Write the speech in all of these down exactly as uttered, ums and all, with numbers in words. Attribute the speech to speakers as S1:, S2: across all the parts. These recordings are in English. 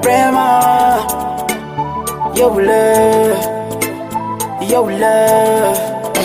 S1: Prema, your love, your love.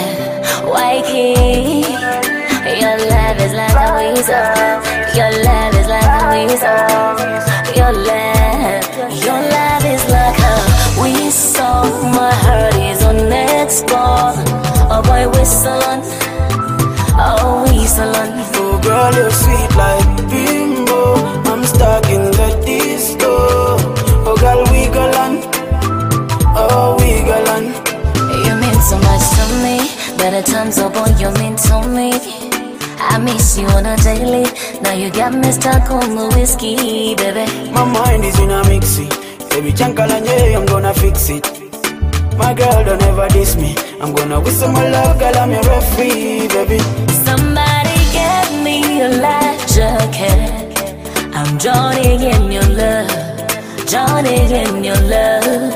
S2: Waiki, your love is like a weasel. Your love is like a weasel. Your love, your love is like a weasel. My heart is on export. Oh boy, whistling. Oh, whistling.
S1: Oh girl, you're sweet like bimbo. I'm stuck in the disco. Oh girl, wiggle on. Oh, wiggle on.
S2: You mean so much to me. Better times up on you mean to me. I miss you on a daily. Now you got me stuck on the whiskey, baby.
S1: My mind is in a mixie. Baby chankalanye, I'm gonna fix it. My girl don't ever diss me. I'm gonna whistle my love, girl, I'm your referee, baby.
S2: Somebody get me a life jacket. I'm drowning in your love. Drowning in your love.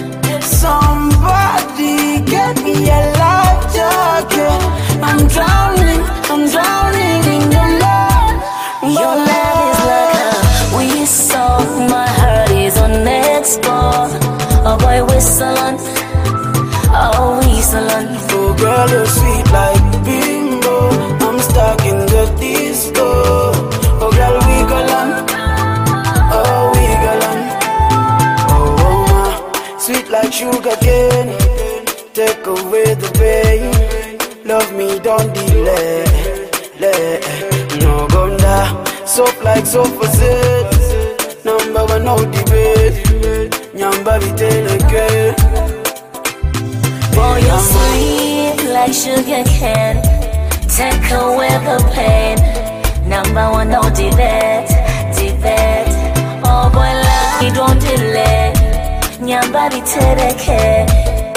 S1: Somebody get me a life jacket. I'm drowning, I'm drowning in your love.
S2: Your love is like a whistle. My heart is on export. Oh boy, whistling. Oh, whistling.
S1: Oh girl, you're sweet like bimbo. I'm stuck in the disco. Oh girl, wiggle on. Oh, wiggle on. Oh, oh my, sweet like sugar cane. Take away the pain. Love me, don't delay. Lay. No gonna soft like sofa set. Number one, no debate. Nyamba viteleke.
S2: Boy, you're sweet like sugar cane. Take away the pain. Number one, no debate, debate. Oh boy, love, you don't delay. Nyamba viteleke,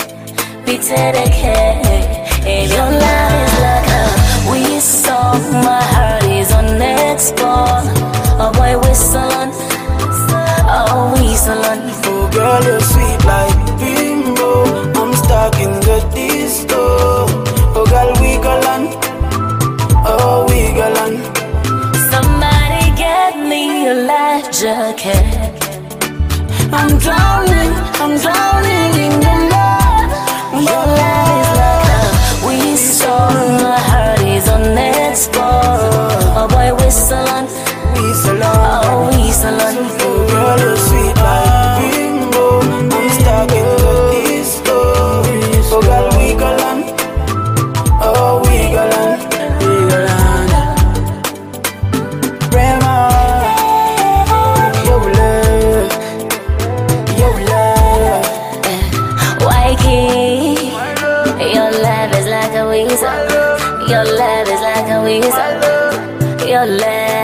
S2: viteleke. And your love is like a whistle. My heart is on export. Oh boy, whistling. Oh, whistling.
S1: Oh girl, you're sweet like bimbo. I'm stuck in the disco. Oh girl, wiggle on. Oh, wiggle on.
S2: Somebody get me a life jacket.
S1: I'm drowning, I'm drowning in your love.
S2: Your love is like a whistle. My heart is on export. Oh boy, whistling.
S1: Whistle on.
S2: Oh, whistling.
S1: Oh girl, you're sweet like bimbo. I'm stuck in the disco. Oh girl, wiggle on. Oh, wiggle on. Wiggle on. Prema, your love, your love.
S2: Waiki, your love is like a weasel. Your love is like a weasel. Your love.